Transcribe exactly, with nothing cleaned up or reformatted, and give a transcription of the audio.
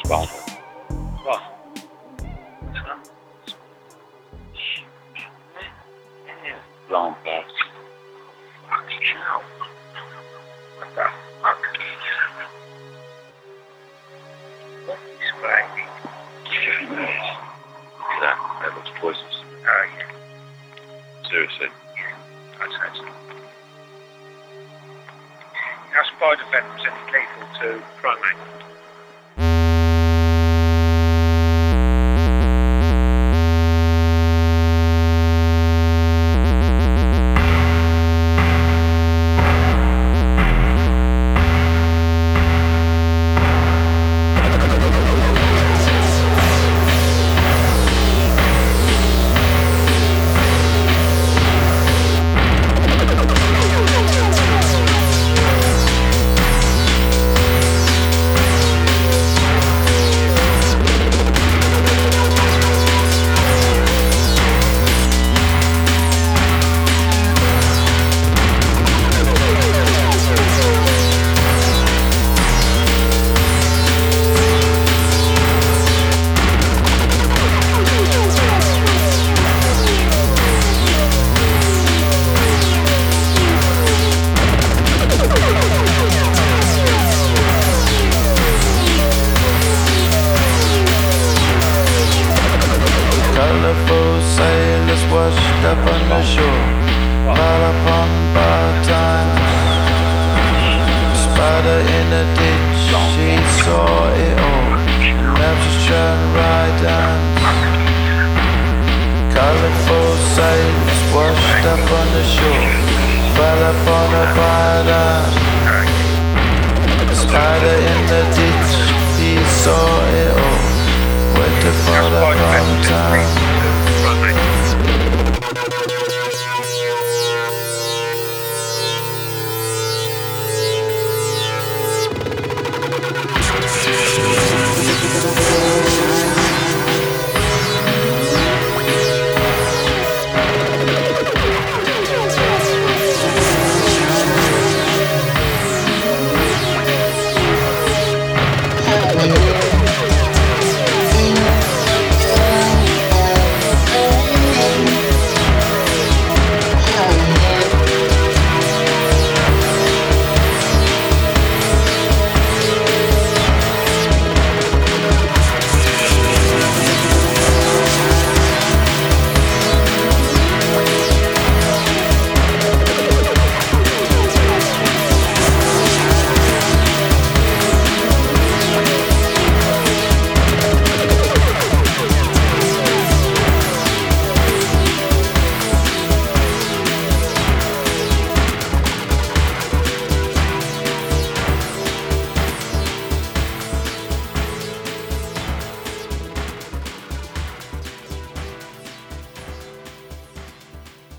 Bon. What? Long back. Fucking hell. What the fuck? What is baby? That, that looks poisonous. Oh, yeah. Seriously? Yeah, I'd say so. Our spider venom's only lethal to primates. Colorful sailors washed up on the shore, fell upon bad times. Spider in a ditch, she saw it all, and now she's trying to ride dance. Colorful sailors washed up on the shore, fell upon a bad time. Spider in the ditch, he saw it all, went to fall upon